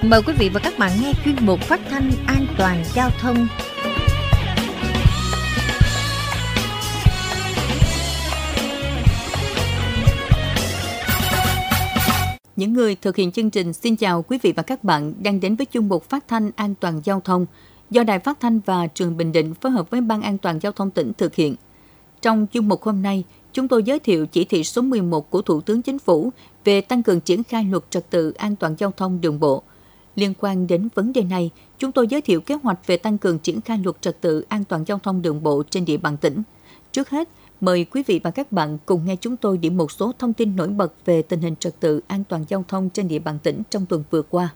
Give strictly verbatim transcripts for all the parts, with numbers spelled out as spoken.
Mời quý vị và các bạn nghe chuyên mục phát thanh an toàn giao thông. Những người thực hiện chương trình xin chào quý vị và các bạn đang đến với chuyên mục phát thanh an toàn giao thông do Đài Phát thanh và Truyền Bình Định phối hợp với Ban An toàn giao thông tỉnh thực hiện. Trong chuyên mục hôm nay, chúng tôi giới thiệu chỉ thị số mười một của Thủ tướng Chính phủ về tăng cường triển khai luật trật tự an toàn giao thông đường bộ. Liên quan đến vấn đề này, chúng tôi giới thiệu kế hoạch về tăng cường triển khai luật trật tự an toàn giao thông đường bộ trên địa bàn tỉnh. Trước hết, mời quý vị và các bạn cùng nghe chúng tôi điểm một số thông tin nổi bật về tình hình trật tự an toàn giao thông trên địa bàn tỉnh trong tuần vừa qua.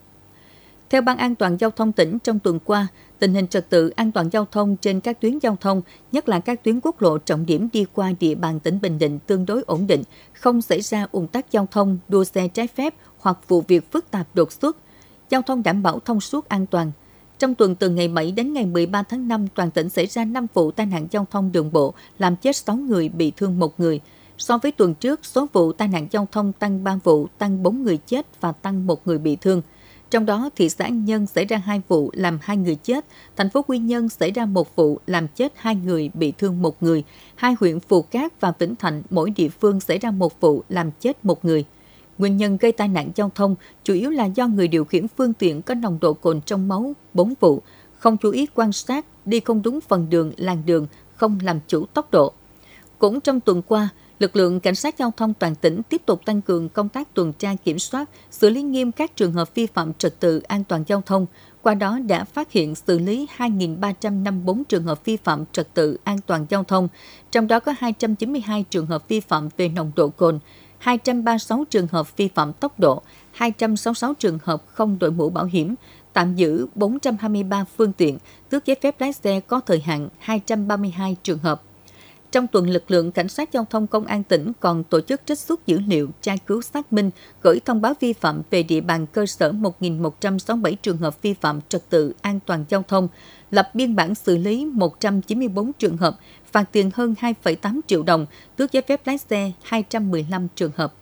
Theo Ban An toàn giao thông tỉnh, trong tuần qua, tình hình trật tự an toàn giao thông trên các tuyến giao thông, nhất là các tuyến quốc lộ trọng điểm đi qua địa bàn tỉnh Bình Định tương đối ổn định, không xảy ra ùn tắc giao thông, đua xe trái phép hoặc vụ việc phức tạp đột xuất. Giao thông đảm bảo thông suốt an toàn. Trong tuần từ ngày bảy đến ngày mười ba tháng năm, toàn tỉnh xảy ra năm vụ tai nạn giao thông đường bộ, làm chết sáu người, bị thương một người. So với tuần trước, số vụ tai nạn giao thông tăng ba vụ, tăng bốn người chết và tăng một người bị thương. Trong đó, thị xã An Nhơn xảy ra hai vụ, làm hai người chết, thành phố Quy Nhơn xảy ra một vụ, làm chết hai người, bị thương một người, hai huyện Phù Cát và Vĩnh Thạnh mỗi địa phương xảy ra một vụ, làm chết một người. Nguyên nhân gây tai nạn giao thông chủ yếu là do người điều khiển phương tiện có nồng độ cồn trong máu bốn vụ, không chú ý quan sát, đi không đúng phần đường, làn đường, không làm chủ tốc độ. Cũng trong tuần qua, lực lượng cảnh sát giao thông toàn tỉnh tiếp tục tăng cường công tác tuần tra kiểm soát, xử lý nghiêm các trường hợp vi phạm trật tự an toàn giao thông. Qua đó đã phát hiện xử lý hai nghìn ba trăm năm mươi bốn trường hợp vi phạm trật tự an toàn giao thông, trong đó có hai trăm chín mươi hai trường hợp vi phạm về nồng độ cồn, hai trăm ba mươi sáu trường hợp vi phạm tốc độ, hai trăm sáu mươi sáu trường hợp không đội mũ bảo hiểm, tạm giữ bốn trăm hai mươi ba phương tiện, tước giấy phép lái xe có thời hạn hai trăm ba mươi hai trường hợp. Trong tuần, lực lượng cảnh sát giao thông công an tỉnh còn tổ chức trích xuất dữ liệu, tra cứu xác minh, gửi thông báo vi phạm về địa bàn cơ sở một nghìn một trăm sáu mươi bảy trường hợp vi phạm trật tự an toàn giao thông, lập biên bản xử lý một trăm chín mươi tư trường hợp, phạt tiền hơn hai phẩy tám triệu đồng, tước giấy phép lái xe hai trăm mười lăm trường hợp.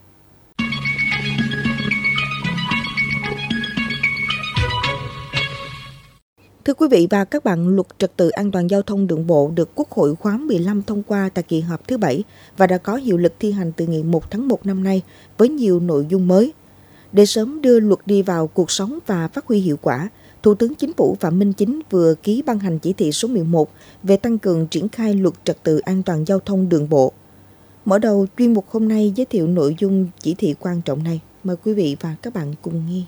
Thưa quý vị và các bạn, luật trật tự an toàn giao thông đường bộ được Quốc hội khóa mười lăm thông qua tại kỳ họp thứ bảy và đã có hiệu lực thi hành từ ngày một tháng một năm nay với nhiều nội dung mới. Để sớm đưa luật đi vào cuộc sống và phát huy hiệu quả, Thủ tướng Chính phủ Phạm Minh Chính vừa ký ban hành chỉ thị số mười một về tăng cường triển khai luật trật tự an toàn giao thông đường bộ. Mở đầu chuyên mục hôm nay giới thiệu nội dung chỉ thị quan trọng này. Mời quý vị và các bạn cùng nghe.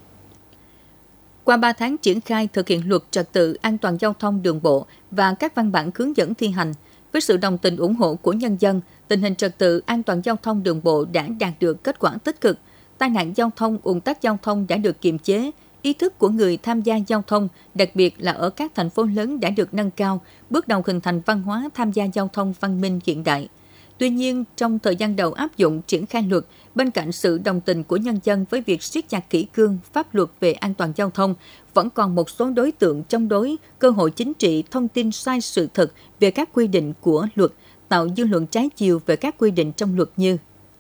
Qua ba tháng triển khai thực hiện luật trật tự an toàn giao thông đường bộ và các văn bản hướng dẫn thi hành, với sự đồng tình ủng hộ của nhân dân, tình hình trật tự an toàn giao thông đường bộ đã đạt được kết quả tích cực. Tai nạn giao thông, ùn tắc giao thông đã được kiềm chế, ý thức của người tham gia giao thông, đặc biệt là ở các thành phố lớn đã được nâng cao, bước đầu hình thành văn hóa tham gia giao thông văn minh hiện đại. Tuy nhiên, trong thời gian đầu áp dụng triển khai luật, bên cạnh sự đồng tình của nhân dân với việc siết chặt kỷ cương pháp luật về an toàn giao thông, vẫn còn một số đối tượng chống đối, cơ hội chính trị thông tin sai sự thật về các quy định của luật, tạo dư luận trái chiều về các quy định trong luật như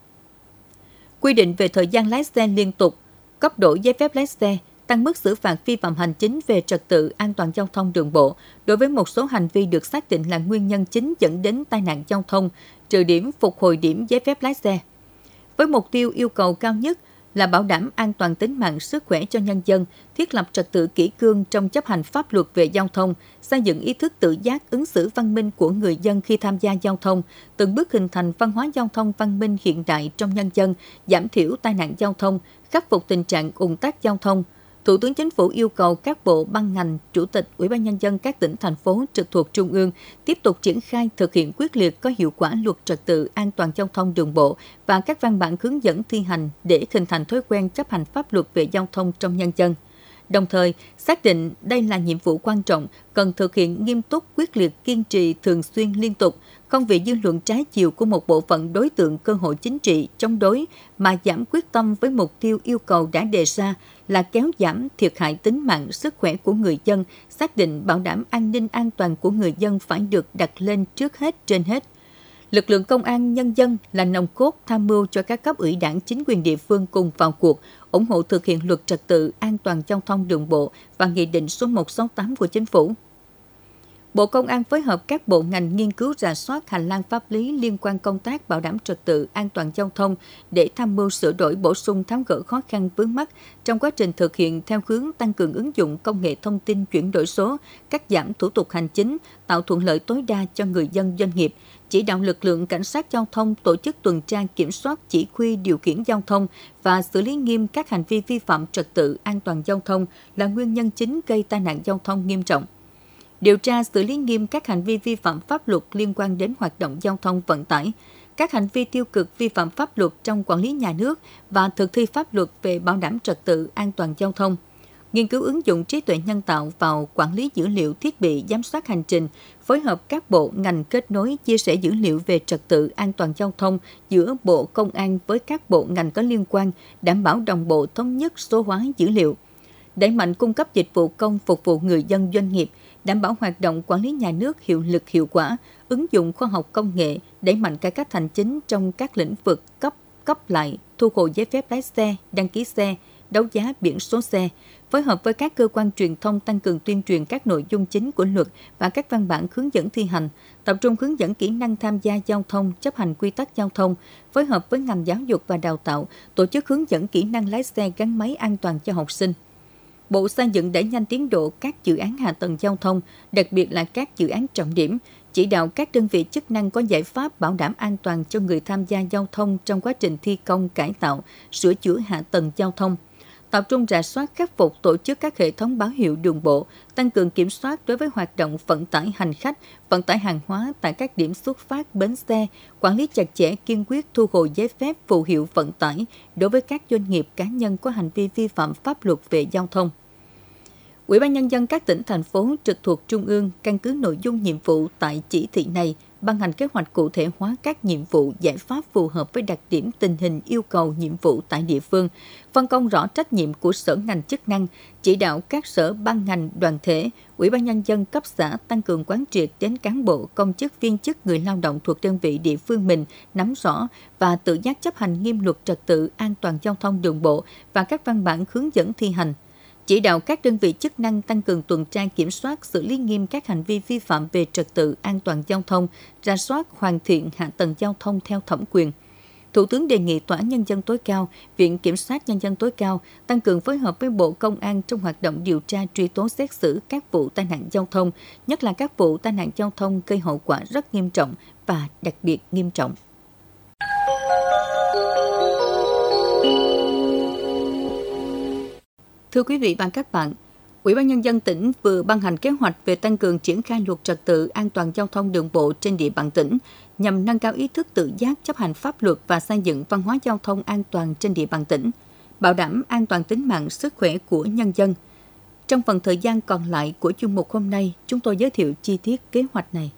quy định về thời gian lái xe liên tục, cấp đổi giấy phép lái xe, tăng mức xử phạt vi phạm hành chính về trật tự an toàn giao thông đường bộ đối với một số hành vi được xác định là nguyên nhân chính dẫn đến tai nạn giao thông, trừ điểm phục hồi điểm giấy phép lái xe. Với mục tiêu yêu cầu cao nhất là bảo đảm an toàn tính mạng sức khỏe cho nhân dân, thiết lập trật tự kỷ cương trong chấp hành pháp luật về giao thông, xây dựng ý thức tự giác ứng xử văn minh của người dân khi tham gia giao thông, từng bước hình thành văn hóa giao thông văn minh hiện đại trong nhân dân, giảm thiểu tai nạn giao thông, khắc phục tình trạng ùn tắc giao thông. Thủ tướng Chính phủ yêu cầu các bộ ban ngành, chủ tịch, Ủy ban nhân dân các tỉnh thành phố trực thuộc trung ương tiếp tục triển khai thực hiện quyết liệt có hiệu quả luật trật tự an toàn giao thông đường bộ và các văn bản hướng dẫn thi hành để hình thành thói quen chấp hành pháp luật về giao thông trong nhân dân. Đồng thời, xác định đây là nhiệm vụ quan trọng, cần thực hiện nghiêm túc, quyết liệt, kiên trì, thường xuyên, liên tục, không vì dư luận trái chiều của một bộ phận đối tượng cơ hội chính trị chống đối mà giảm quyết tâm với mục tiêu yêu cầu đã đề ra là kéo giảm thiệt hại tính mạng, sức khỏe của người dân, xác định bảo đảm an ninh an toàn của người dân phải được đặt lên trước hết trên hết. Lực lượng công an nhân dân là nòng cốt tham mưu cho các cấp ủy Đảng, chính quyền địa phương cùng vào cuộc, ủng hộ thực hiện luật trật tự an toàn giao thông đường bộ và Nghị định số một trăm sáu mươi tám của Chính phủ. Bộ Công an phối hợp các bộ ngành nghiên cứu rà soát hành lang pháp lý liên quan công tác bảo đảm trật tự an toàn giao thông để tham mưu sửa đổi bổ sung tháo gỡ khó khăn vướng mắc trong quá trình thực hiện theo hướng tăng cường ứng dụng công nghệ thông tin chuyển đổi số, cắt giảm thủ tục hành chính, tạo thuận lợi tối đa cho người dân doanh nghiệp, chỉ đạo lực lượng cảnh sát giao thông tổ chức tuần tra kiểm soát chỉ huy điều khiển giao thông và xử lý nghiêm các hành vi vi phạm trật tự an toàn giao thông là nguyên nhân chính gây tai nạn giao thông nghiêm trọng. Điều tra xử lý nghiêm các hành vi vi phạm pháp luật liên quan đến hoạt động giao thông vận tải, các hành vi tiêu cực vi phạm pháp luật trong quản lý nhà nước và thực thi pháp luật về bảo đảm trật tự an toàn giao thông. Nghiên cứu ứng dụng trí tuệ nhân tạo vào quản lý dữ liệu thiết bị giám sát hành trình, phối hợp các bộ ngành kết nối chia sẻ dữ liệu về trật tự an toàn giao thông giữa Bộ Công an với các bộ ngành có liên quan, đảm bảo đồng bộ thống nhất số hóa dữ liệu. Đẩy mạnh cung cấp dịch vụ công phục vụ người dân doanh nghiệp, đảm bảo hoạt động quản lý nhà nước hiệu lực hiệu quả, ứng dụng khoa học công nghệ, đẩy mạnh cải cách hành chính trong các lĩnh vực cấp, cấp lại, thu hồi giấy phép lái xe, đăng ký xe, đấu giá biển số xe, phối hợp với các cơ quan truyền thông tăng cường tuyên truyền các nội dung chính của luật và các văn bản hướng dẫn thi hành, tập trung hướng dẫn kỹ năng tham gia giao thông, chấp hành quy tắc giao thông, phối hợp với ngành giáo dục và đào tạo, tổ chức hướng dẫn kỹ năng lái xe gắn máy an toàn cho học sinh. Bộ xây dựng đẩy nhanh tiến độ các dự án hạ tầng giao thông, đặc biệt là các dự án trọng điểm, chỉ đạo các đơn vị chức năng có giải pháp bảo đảm an toàn cho người tham gia giao thông trong quá trình thi công, cải tạo, sửa chữa hạ tầng giao thông. Tập trung rà soát khắc phục tổ chức các hệ thống báo hiệu đường bộ, tăng cường kiểm soát đối với hoạt động vận tải hành khách, vận tải hàng hóa tại các điểm xuất phát, bến xe, quản lý chặt chẽ kiên quyết thu hồi giấy phép phù hiệu vận tải đối với các doanh nghiệp cá nhân có hành vi vi phạm pháp luật về giao thông. Ủy ban Nhân dân các tỉnh, thành phố trực thuộc Trung ương căn cứ nội dung nhiệm vụ tại chỉ thị này, ban hành kế hoạch cụ thể hóa các nhiệm vụ, giải pháp phù hợp với đặc điểm tình hình yêu cầu nhiệm vụ tại địa phương, phân công rõ trách nhiệm của sở ngành chức năng, chỉ đạo các sở ban ngành đoàn thể, Ủy ban Nhân dân cấp xã tăng cường quán triệt đến cán bộ, công chức, viên chức, người lao động thuộc đơn vị địa phương mình nắm rõ và tự giác chấp hành nghiêm luật trật tự an toàn giao thông đường bộ và các văn bản hướng dẫn thi hành. Chỉ đạo các đơn vị chức năng tăng cường tuần tra kiểm soát, xử lý nghiêm các hành vi vi phạm về trật tự an toàn giao thông, rà soát hoàn thiện hạ tầng giao thông theo thẩm quyền. Thủ tướng đề nghị Tòa án Nhân dân tối cao, Viện Kiểm sát Nhân dân tối cao tăng cường phối hợp với Bộ Công an trong hoạt động điều tra, truy tố, xét xử các vụ tai nạn giao thông, nhất là các vụ tai nạn giao thông gây hậu quả rất nghiêm trọng và đặc biệt nghiêm trọng. Thưa quý vị và các bạn, Ủy ban Nhân dân tỉnh vừa ban hành kế hoạch về tăng cường triển khai luật trật tự an toàn giao thông đường bộ trên địa bàn tỉnh nhằm nâng cao ý thức tự giác chấp hành pháp luật và xây dựng văn hóa giao thông an toàn trên địa bàn tỉnh, bảo đảm an toàn tính mạng, sức khỏe của nhân dân. Trong phần thời gian còn lại của chuyên mục hôm nay, chúng tôi giới thiệu chi tiết kế hoạch này.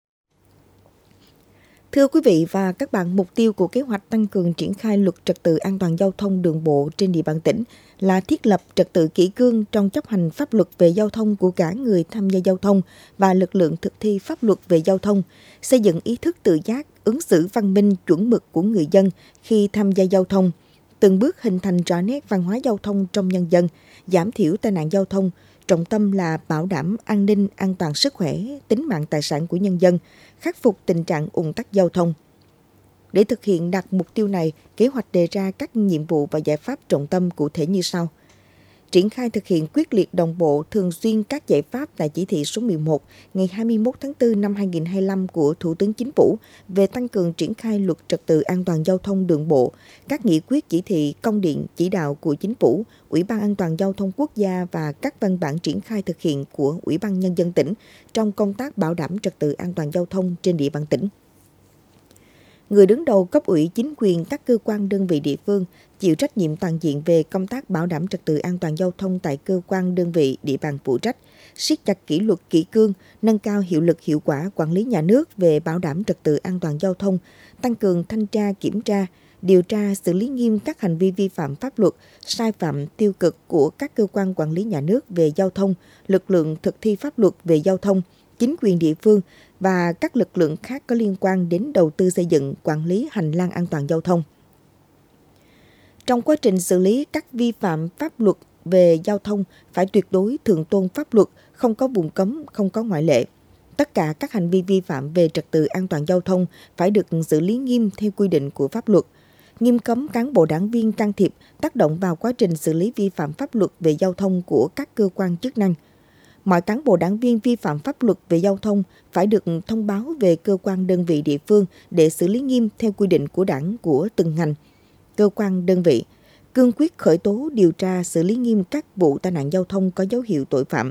Thưa quý vị và các bạn, mục tiêu của kế hoạch tăng cường triển khai luật trật tự an toàn giao thông đường bộ trên địa bàn tỉnh là thiết lập trật tự kỷ cương trong chấp hành pháp luật về giao thông của cả người tham gia giao thông và lực lượng thực thi pháp luật về giao thông, xây dựng ý thức tự giác, ứng xử văn minh chuẩn mực của người dân khi tham gia giao thông, từng bước hình thành rõ nét văn hóa giao thông trong nhân dân, giảm thiểu tai nạn giao thông, trọng tâm là bảo đảm an ninh, an toàn sức khỏe, tính mạng tài sản của nhân dân, khắc phục tình trạng ùn tắc giao thông. Để thực hiện đạt mục tiêu này, kế hoạch đề ra các nhiệm vụ và giải pháp trọng tâm cụ thể như sau. Triển khai thực hiện quyết liệt đồng bộ thường xuyên các giải pháp tại chỉ thị số mười một ngày hai mươi mốt tháng tư năm hai nghìn không trăm hai mươi lăm của Thủ tướng Chính phủ về tăng cường triển khai luật trật tự an toàn giao thông đường bộ, các nghị quyết, chỉ thị, công điện, chỉ đạo của Chính phủ, Ủy ban An toàn giao thông quốc gia và các văn bản triển khai thực hiện của Ủy ban Nhân dân tỉnh trong công tác bảo đảm trật tự an toàn giao thông trên địa bàn tỉnh. Người đứng đầu cấp ủy, chính quyền, các cơ quan đơn vị địa phương chịu trách nhiệm toàn diện về công tác bảo đảm trật tự an toàn giao thông tại cơ quan đơn vị địa bàn phụ trách, siết chặt kỷ luật kỷ cương, nâng cao hiệu lực hiệu quả quản lý nhà nước về bảo đảm trật tự an toàn giao thông, tăng cường thanh tra kiểm tra, điều tra xử lý nghiêm các hành vi vi phạm pháp luật, sai phạm tiêu cực của các cơ quan quản lý nhà nước về giao thông, lực lượng thực thi pháp luật về giao thông, chính quyền địa phương, và các lực lượng khác có liên quan đến đầu tư xây dựng, quản lý hành lang an toàn giao thông. Trong quá trình xử lý các vi phạm pháp luật về giao thông phải tuyệt đối thượng tôn pháp luật, không có vùng cấm, không có ngoại lệ. Tất cả các hành vi vi phạm về trật tự an toàn giao thông phải được xử lý nghiêm theo quy định của pháp luật. Nghiêm cấm cán bộ đảng viên can thiệp, tác động vào quá trình xử lý vi phạm pháp luật về giao thông của các cơ quan chức năng. Mọi cán bộ đảng viên vi phạm pháp luật về giao thông phải được thông báo về cơ quan đơn vị địa phương để xử lý nghiêm theo quy định của đảng của từng ngành, cơ quan đơn vị. Cương quyết khởi tố, điều tra, xử lý nghiêm các vụ tai nạn giao thông có dấu hiệu tội phạm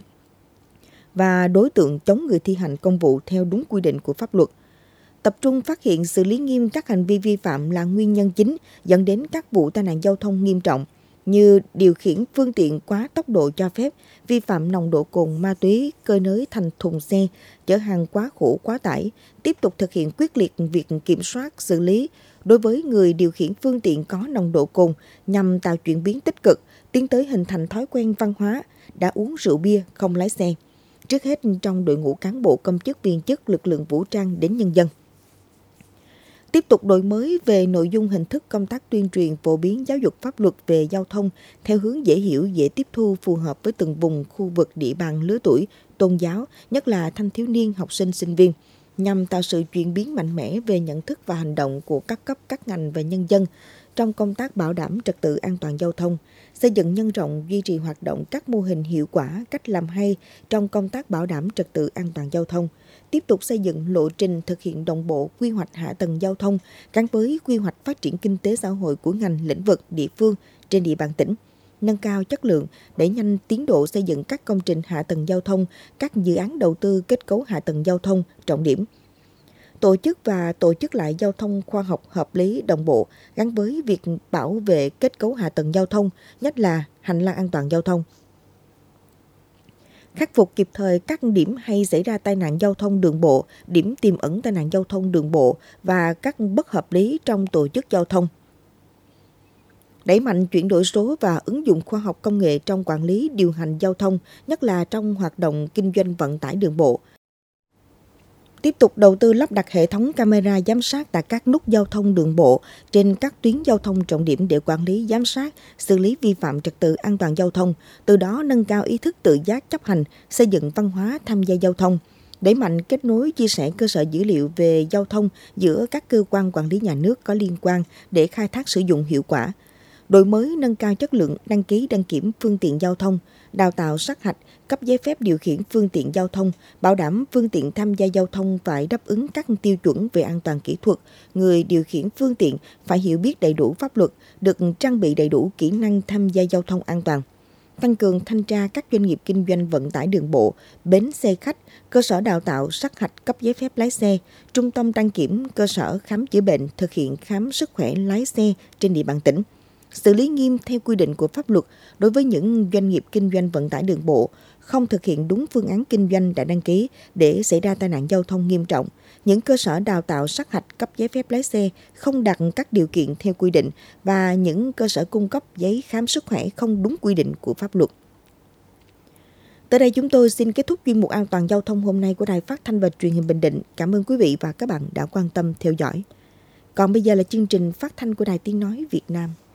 và đối tượng chống người thi hành công vụ theo đúng quy định của pháp luật. Tập trung phát hiện xử lý nghiêm các hành vi vi phạm là nguyên nhân chính dẫn đến các vụ tai nạn giao thông nghiêm trọng như điều khiển phương tiện quá tốc độ cho phép, vi phạm nồng độ cồn, ma túy, cơi nới thành thùng xe, chở hàng quá khổ quá tải. Tiếp tục thực hiện quyết liệt việc kiểm soát, xử lý đối với người điều khiển phương tiện có nồng độ cồn nhằm tạo chuyển biến tích cực, tiến tới hình thành thói quen văn hóa đã uống rượu bia không lái xe. Trước hết trong đội ngũ cán bộ công chức viên chức lực lượng vũ trang đến nhân dân. Tiếp tục đổi mới về nội dung hình thức công tác tuyên truyền phổ biến giáo dục pháp luật về giao thông theo hướng dễ hiểu, dễ tiếp thu, phù hợp với từng vùng, khu vực, địa bàn, lứa tuổi, tôn giáo, nhất là thanh thiếu niên, học sinh, sinh viên, nhằm tạo sự chuyển biến mạnh mẽ về nhận thức và hành động của các cấp, các ngành và nhân dân trong công tác bảo đảm trật tự an toàn giao thông, xây dựng nhân rộng, duy trì hoạt động các mô hình hiệu quả, cách làm hay trong công tác bảo đảm trật tự an toàn giao thông, tiếp tục xây dựng lộ trình thực hiện đồng bộ quy hoạch hạ tầng giao thông gắn với quy hoạch phát triển kinh tế xã hội của ngành, lĩnh vực, địa phương trên địa bàn tỉnh, nâng cao chất lượng, đẩy nhanh tiến độ xây dựng các công trình hạ tầng giao thông, các dự án đầu tư kết cấu hạ tầng giao thông trọng điểm. Tổ chức và tổ chức lại giao thông khoa học, hợp lý, đồng bộ gắn với việc bảo vệ kết cấu hạ tầng giao thông, nhất là hành lang an toàn giao thông. Khắc phục kịp thời các điểm hay xảy ra tai nạn giao thông đường bộ, điểm tiềm ẩn tai nạn giao thông đường bộ và các bất hợp lý trong tổ chức giao thông. Đẩy mạnh chuyển đổi số và ứng dụng khoa học công nghệ trong quản lý điều hành giao thông, nhất là trong hoạt động kinh doanh vận tải đường bộ. Tiếp tục đầu tư lắp đặt hệ thống camera giám sát tại các nút giao thông đường bộ trên các tuyến giao thông trọng điểm để quản lý, giám sát, xử lý vi phạm trật tự an toàn giao thông, từ đó nâng cao ý thức tự giác chấp hành, xây dựng văn hóa tham gia giao thông. Đẩy mạnh kết nối, chia sẻ cơ sở dữ liệu về giao thông giữa các cơ quan quản lý nhà nước có liên quan để khai thác sử dụng hiệu quả. Đổi mới nâng cao chất lượng đăng ký đăng kiểm phương tiện giao thông, đào tạo sát hạch, cấp giấy phép điều khiển phương tiện giao thông, bảo đảm phương tiện tham gia giao thông phải đáp ứng các tiêu chuẩn về an toàn kỹ thuật, người điều khiển phương tiện phải hiểu biết đầy đủ pháp luật, được trang bị đầy đủ kỹ năng tham gia giao thông an toàn. Tăng cường thanh tra các doanh nghiệp kinh doanh vận tải đường bộ, bến xe khách, cơ sở đào tạo sát hạch cấp giấy phép lái xe, trung tâm đăng kiểm, cơ sở khám chữa bệnh thực hiện khám sức khỏe lái xe trên địa bàn tỉnh. Xử lý nghiêm theo quy định của pháp luật đối với những doanh nghiệp kinh doanh vận tải đường bộ không thực hiện đúng phương án kinh doanh đã đăng ký để xảy ra tai nạn giao thông nghiêm trọng. Những cơ sở đào tạo sát hạch cấp giấy phép lái xe không đặt các điều kiện theo quy định và những cơ sở cung cấp giấy khám sức khỏe không đúng quy định của pháp luật. Tới đây chúng tôi xin kết thúc chuyên mục an toàn giao thông hôm nay của Đài Phát thanh và Truyền hình Bình Định. Cảm ơn quý vị và các bạn đã quan tâm theo dõi. Còn bây giờ là chương trình phát thanh của Đài Tiếng nói Việt Nam.